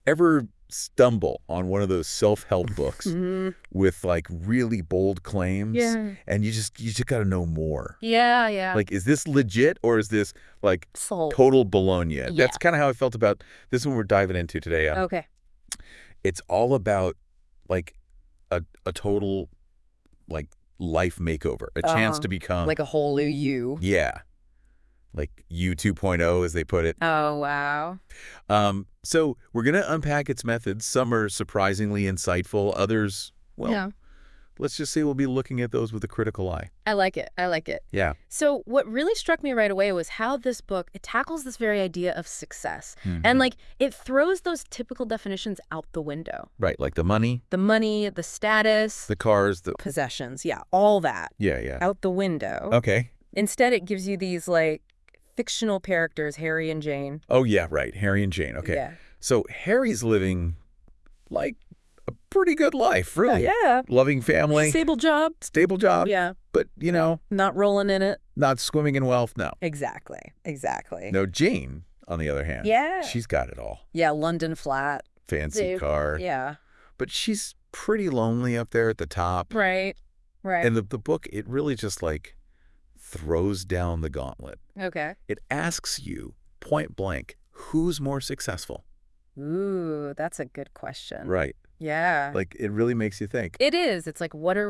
ever stumble on one of those self-help books with like really bold claims Yeah. and you just got to know more. Yeah, yeah. Like, is this legit or is this like Sold. total bologna? Yeah. That's kind of how I felt about this one we're diving into today. Okay. It's all about like a total like life makeover, a chance to become Like a whole new you. yeah, like you 2.0 as they put it. Oh, wow. So we're going to unpack its methods. Some are surprisingly insightful. Others, well, Yeah. let's just say we'll be looking at those with a critical eye. I like it. I like it. Yeah. So what really struck me right away was how this book, it tackles this very idea of success. Mhm. And like it throws those typical definitions out the window. Right, like the money, The money, the status, the cars, the possessions, yeah, all that yeah. out the window. Okay. Instead, it gives you these like fictional characters, Harry and Jane. Oh yeah, right. Harry and Jane. Okay. Yeah. So Harry's living like a pretty good life, really. Yeah. Loving family, Stable job. stable job, Yeah. but you know, Not rolling in it. not swimming in wealth. No. Exactly. Exactly. No, Jane, on the other hand, Yeah. she's got it all. Yeah, London flat. Fancy Dude. car. Yeah. But she's pretty lonely up there at the top. Right. Right. And the book, it really just like throws down the gauntlet. Okay. It asks you point blank, who's more successful? Ooh, that's a good question. Right. Yeah. Like it really makes you think. It is. It's like, what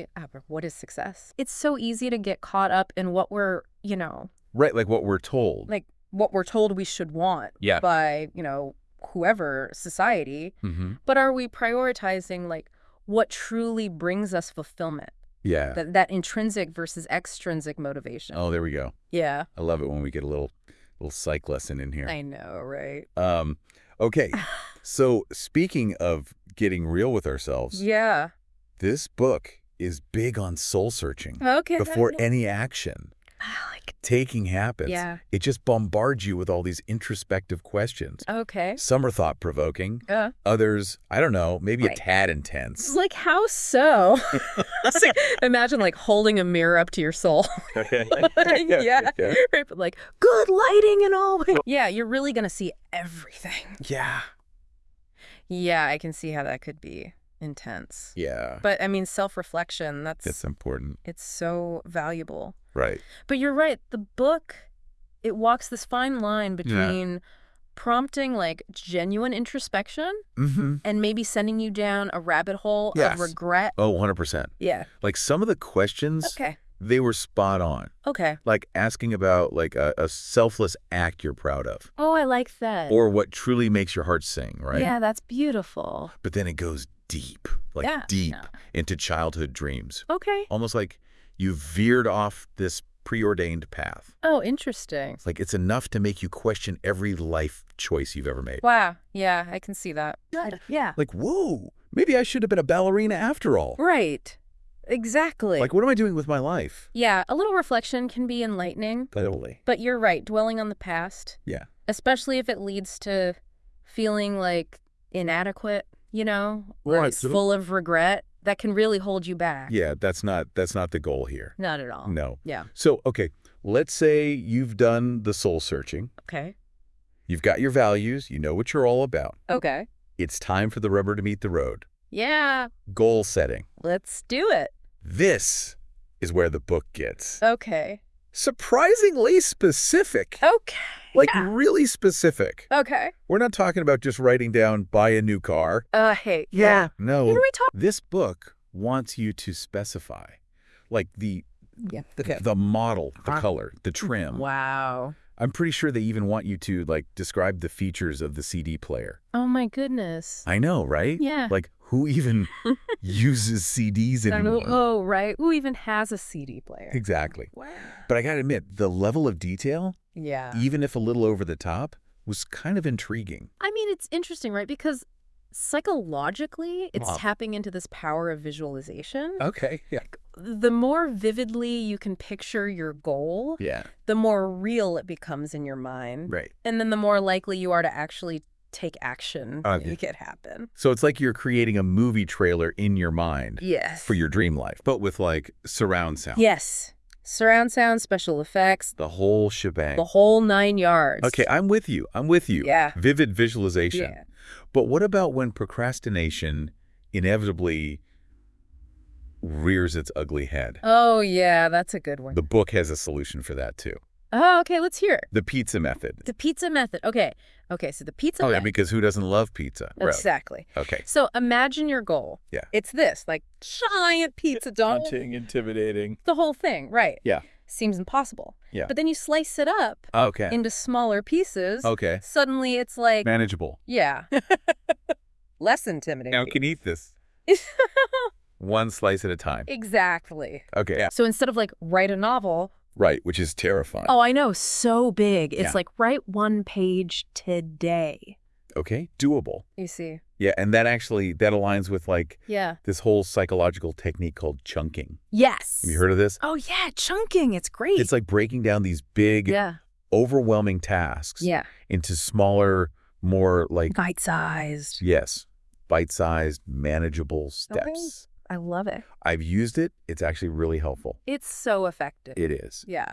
is success? It's so easy to get caught up in what we're, Right, like what we're told. like what we're told we should want Yeah. by, whoever, society. Mm-hmm. But are we prioritizing like what truly brings us fulfillment? Yeah. That intrinsic versus extrinsic motivation. Oh, there we go. Yeah. I love it when we get a little psych lesson in here. I know, right? Okay. So speaking of getting real with ourselves, Yeah. this book is big on soul searching Okay. before any action Like, taking happens. yeah. It just bombards you with all these introspective questions. Okay. Some are thought-provoking. Yeah. Others, I don't know, maybe a Right. tad intense. Like, how so? It's like, imagine like holding a mirror up to your soul. Yeah. Right. But like good lighting and all. Yeah. You're really going to see everything. Yeah. Yeah. I can see how that could be intense. Yeah. But I mean, self-reflection, It's important. it's so valuable. Right. But you're right. The book, it walks this fine line between prompting like genuine introspection Mm-hmm. and maybe sending you down a rabbit hole Yes. of regret. Oh, 100%. Yeah. Like some of the questions, Okay. they were spot on. Okay. Like asking about like a selfless act you're proud of Oh, I like that. or what truly makes your heart sing, right? Yeah, that's beautiful. But then it goes deep, like Yeah. deep Yeah. into childhood dreams. Okay. Almost like you veered off this preordained path. Oh, interesting. It's like it's enough to make you question every life choice you've ever made. Wow. Yeah, I can see that. Yeah. Like, whoa, maybe I should have been a ballerina after all. Right. Exactly. Like, what am I doing with my life? Yeah, a little reflection can be enlightening, Totally. but you're right, dwelling on the past, Yeah. especially if it leads to feeling like inadequate, or Right. it's full of regret, that can really hold you back. Yeah, that's not the goal here. Not at all. No. Yeah. So, okay, let's say you've done the soul searching. Okay. You've got your values. You know what you're all about. Okay. It's time for the rubber to meet the road. Yeah, Goal setting. let's do it. This is where the book gets Okay. surprisingly specific. Okay. Like Yeah. really specific. Okay. We're not talking about just writing down, buy a new car. Hey. No, What are we talking? this book wants you to specify like the Yeah. Okay. model, the color, the trim. Wow. I'm pretty sure they even want you to like describe the features of the CD player. Oh my goodness. I know, right? Yeah. Like who even uses CDs anymore? Oh, right. Who even has a CD player? Exactly. Wow. But I got to admit, the level of detail, Yeah. even if a little over the top, was kind of intriguing. I mean, it's interesting, right? Because psychologically, it's Wow. tapping into this power of visualization. Okay. Yeah. The more vividly you can picture your goal, Yeah. the more real it becomes in your mind. Right. And then the more likely you are to actually take action Oh, to make it happen. So it's like you're creating a movie trailer in your mind Yes. for your dream life, but with like surround sound. Yes. Surround sound, special effects, The whole shebang. the whole 9 yards. Okay, I'm with you. Yeah. Vivid visualization. Yeah. But what about when procrastination inevitably rears its ugly head? Oh, yeah, that's a good one. The book has a solution for that, too. Oh, okay, let's hear it. The pizza method. The pizza method. Okay. Okay, so the pizza method. Yeah, because who doesn't love pizza? Exactly. Right. Okay. So imagine your goal. Yeah. It's this, like, giant pizza dough. Daunting, intimidating. The whole thing, right. Yeah. Seems impossible. Yeah. But then you slice it up into smaller pieces. Okay. Suddenly it's like... Manageable. Yeah. Less intimidating. Now can eat this. One slice at a time. Exactly. Okay. Yeah. So instead of like write a novel... Right, which is terrifying. Oh, I know. So big. It's like write 1 page today. Okay. Doable. You see. Yeah, and that aligns with like Yeah. this whole psychological technique called chunking. Yes. Have you heard of this? Oh, yeah. Chunking. It's great. It's like breaking down these big, overwhelming tasks into smaller, more like... bite-sized. Yes. Bite-sized, manageable steps. Okay. I love it. I've used it. It's actually really helpful. It's so effective. It is. Yeah.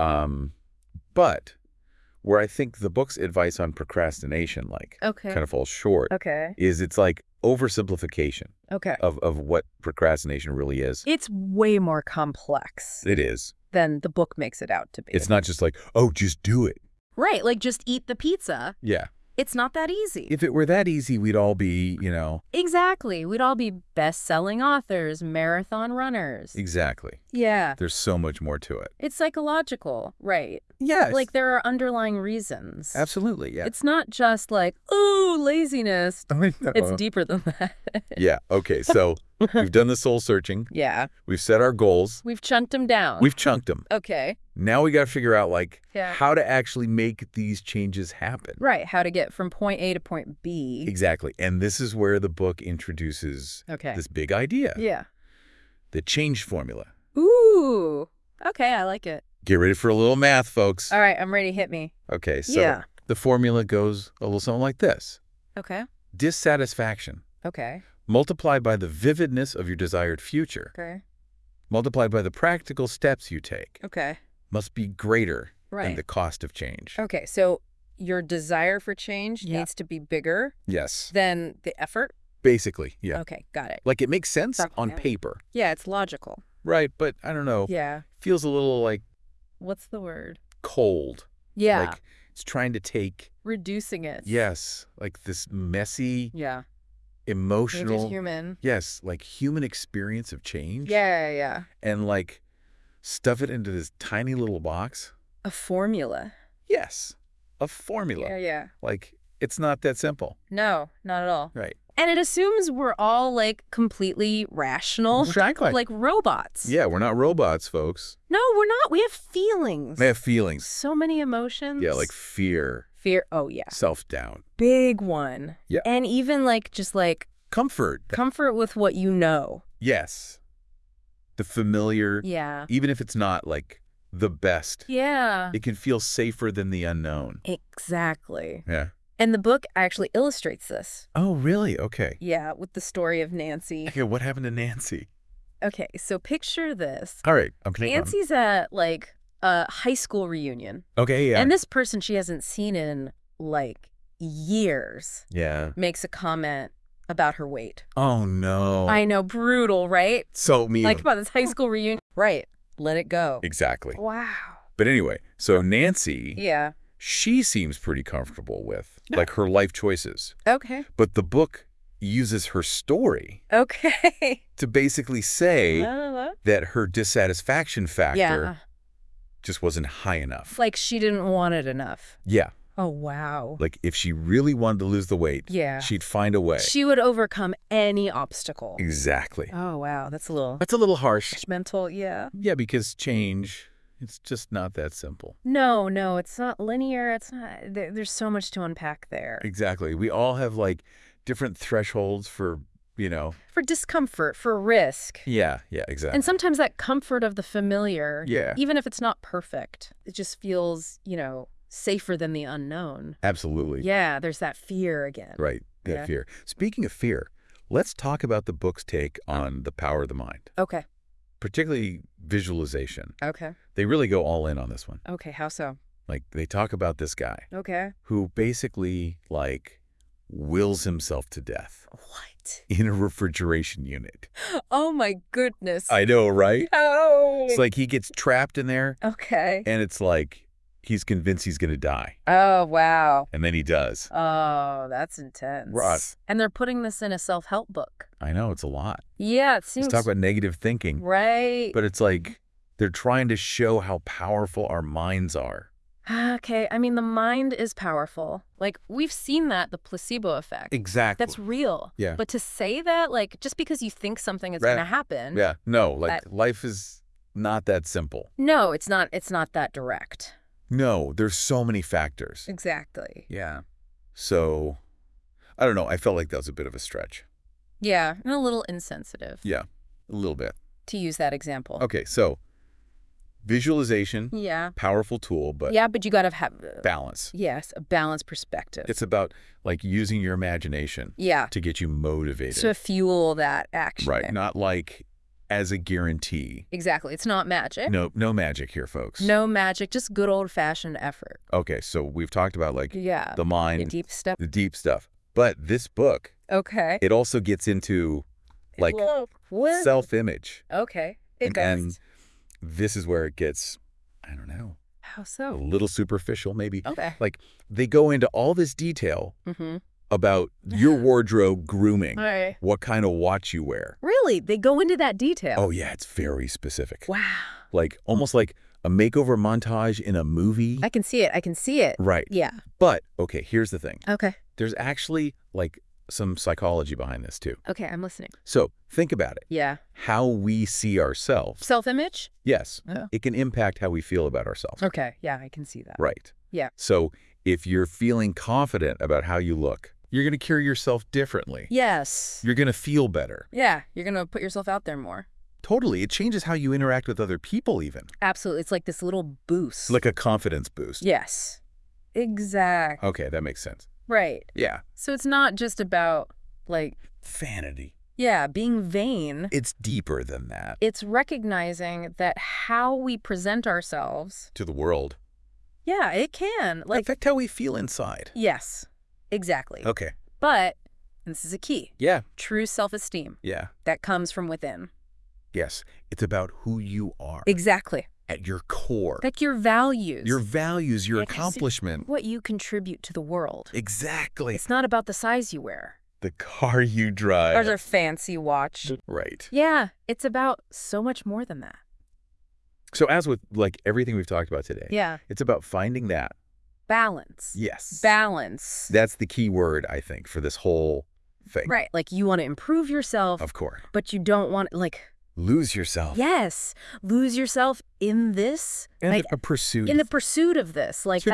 But where I think the book's advice on procrastination kind of falls short is it's like oversimplification of what procrastination really is. It's way more complex. It is. Than the book makes it out to be. It's not just like, oh, just do it. Right. Like just eat the pizza. Yeah. It's not that easy. If it were that easy, we'd all be, Exactly. We'd all be best-selling authors, marathon runners. Exactly. Yeah. There's so much more to it. It's psychological, right? Yes. Like there are underlying reasons. Absolutely, yeah. It's not just like, ooh, laziness. It's deeper than that. Yeah. Okay. So we've done the soul searching. Yeah. We've set our goals. We've chunked them down. We've chunked them. Okay. Now we got to figure out how to actually make these changes happen. Right. How to get from point A to point B. Exactly. And this is where the book introduces this big idea. Yeah. The change formula. Ooh. Okay. I like it. Get ready for a little math, folks. All right. I'm ready. Hit me. Okay. So the formula goes a little something like this. Okay. Dissatisfaction. Okay. Multiplied by the vividness of your desired future. Okay. Multiplied by the practical steps you take. Okay. Must be greater than the cost of change. Okay. So your desire for change needs to be bigger than the effort? Basically, yeah. Okay. Got it. Like it makes sense on paper. Yeah. It's logical. Right. But I don't know. Yeah. Feels a little like... What's the word? Cold. Yeah. Like it's trying to take... Reducing it. Yes. Like this messy... Yeah. Emotional... Just human. Yes. Like human experience of change. Yeah. And like stuff it into this tiny little box. A formula. Yes. A formula. Yeah. Like it's not that simple. No, not at all. Right. And it assumes we're all like completely rational. Exactly. Like robots. Yeah, we're not robots, folks. No, we're not. We have feelings. We have feelings. So many emotions. Yeah, like fear. Fear. Oh, yeah. Self-doubt. Big one. Yeah. And even like just like... Comfort. Comfort with what you know. Yes. The familiar. Yeah. Even if it's not like the best. Yeah. It can feel safer than the unknown. Exactly. Yeah. And the book actually illustrates this. Oh, really? Okay. Yeah, with the story of Nancy. Okay, what happened to Nancy? Okay, so picture this. All right. Okay. Nancy's at like a high school reunion. Okay, yeah. And this person she hasn't seen in like years. Yeah. Makes a comment about her weight. Oh, no. I know, brutal, right? So mean. Like about this high school reunion. Right. Let it go. Exactly. Wow. But anyway, so Nancy. Yeah. She seems pretty comfortable with like her life choices. Okay. But the book uses her story to basically say that her dissatisfaction factor just wasn't high enough. Like she didn't want it enough. Yeah. Oh, wow. Like if she really wanted to lose the weight, she'd find a way. She would overcome any obstacle. Exactly. Oh, wow. That's a little harsh. Mental, yeah. Yeah, because change, it's just not that simple. No, it's not linear. It's not. There's so much to unpack there. Exactly. We all have like different thresholds for, for discomfort, for risk. Yeah, exactly. And sometimes that comfort of the familiar, yeah, even if it's not perfect, it just feels, safer than the unknown. Absolutely. Yeah, there's that fear again. Right, that fear. Speaking of fear, let's talk about the book's take on the power of the mind. Okay. Particularly visualization. Okay. They really go all in on this one. Okay, how so? Like they talk about this guy. Okay. Who basically like wills himself to death. What? In a refrigeration unit. Oh, my goodness. I know, right? No. It's like he gets trapped in there. Okay. And it's like he's convinced he's going to die. Oh, wow. And then he does. Oh, that's intense. Ross. And they're putting this in a self-help book. I know, it's a lot. Yeah, it seems... Let's talk about negative thinking. Right. But it's like they're trying to show how powerful our minds are. Okay, I mean, the mind is powerful. Like, we've seen that, the placebo effect. Exactly. That's real. Yeah. But to say that, like, just because you think something is going to happen... Yeah, no, like, life is not that simple. No, it's not that direct. No, there's so many factors. Exactly. Yeah. So, I don't know, I felt like that was a bit of a stretch. Yeah, and a little insensitive. Yeah, a little bit. To use that example. Okay, so... Visualization, powerful tool, but but you got to have balance. Yes, a balanced perspective. It's about like using your imagination to get you motivated. To fuel that action. Right, not like as a guarantee. Exactly. It's not magic. No magic here, folks. No magic, just good old-fashioned effort. Okay, so we've talked about like the mind, the deep stuff. But this book, it also gets into like self-image. Okay. And this is where it gets, I don't know. How so? A little superficial, maybe. Okay. Like, they go into all this detail about your wardrobe grooming, what kind of watch you wear. Really? They go into that detail? Oh, yeah. It's very specific. Wow. Like, almost like a makeover montage in a movie. I can see it. Right. Yeah. But, okay, here's the thing. Okay. There's actually, like, some psychology behind this, too. Okay, I'm listening. So, think about it. Yeah. How we see ourselves. Self-image? Yes. Oh. It can impact how we feel about ourselves. Okay, yeah, I can see that. Right. Yeah. So, if you're feeling confident about how you look, you're going to carry yourself differently. Yes. You're going to feel better. Yeah, you're going to put yourself out there more. Totally. It changes how you interact with other people, even. Absolutely. It's like this little boost. Like a confidence boost. Yes. Exactly. Okay, that makes sense. Right. Yeah. So it's not just about, like... vanity. Yeah, being vain. It's deeper than that. It's recognizing that how we present ourselves... to the world. Yeah, it can. Like, affect how we feel inside. Yes, exactly. Okay. But, and this is a key. Yeah. True self-esteem. Yeah. That comes from within. Yes. It's about who you are. Exactly. At your core. Like your values. Your values, your accomplishment. What you contribute to the world. Exactly. It's not about the size you wear. The car you drive. Or the fancy watch. Right. Yeah, it's about so much more than that. So as with like everything we've talked about today, it's about finding that balance. Yes. Balance. That's the key word, I think, for this whole thing. Right. Like you want to improve yourself. Of course. But you don't want like lose yourself. Yes. Lose yourself in this. In like, a pursuit. In the pursuit of this. Like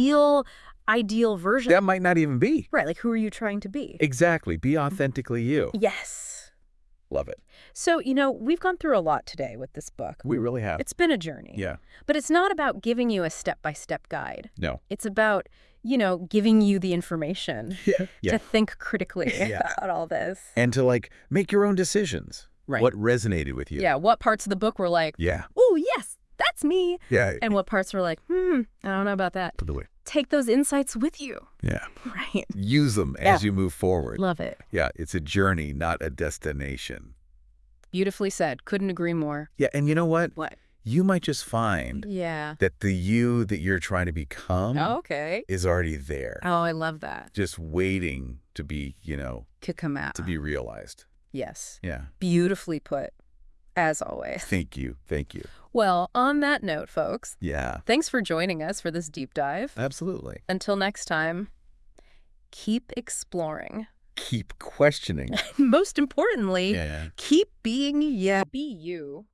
ideal version. That might not even be. Right. Like who are you trying to be? Exactly. Be authentically you. Yes. Love it. So, you know, we've gone through a lot today with this book. We really have. It's been a journey. Yeah. But it's not about giving you a step-by-step guide. No. It's about, you know, giving you the information to think critically about all this. And to, like, make your own decisions. Right. What resonated with you. Yeah. What parts of the book were like, oh, yes, that's me. Yeah. And what parts were like, I don't know about that. Put away. Take those insights with you. Yeah. Right. Use them as you move forward. Love it. Yeah. It's a journey, not a destination. Beautifully said. Couldn't agree more. Yeah. And you know what? What? You might just find that the you that you're trying to become is already there. Oh, I love that. Just waiting to be, you know, to come out. To be realized. Yes. Yeah. Beautifully put, as always. Thank you. Thank you. Well, on that note, folks. Yeah. Thanks for joining us for this deep dive. Absolutely. Until next time, keep exploring. Keep questioning. Most importantly, keep being Be you.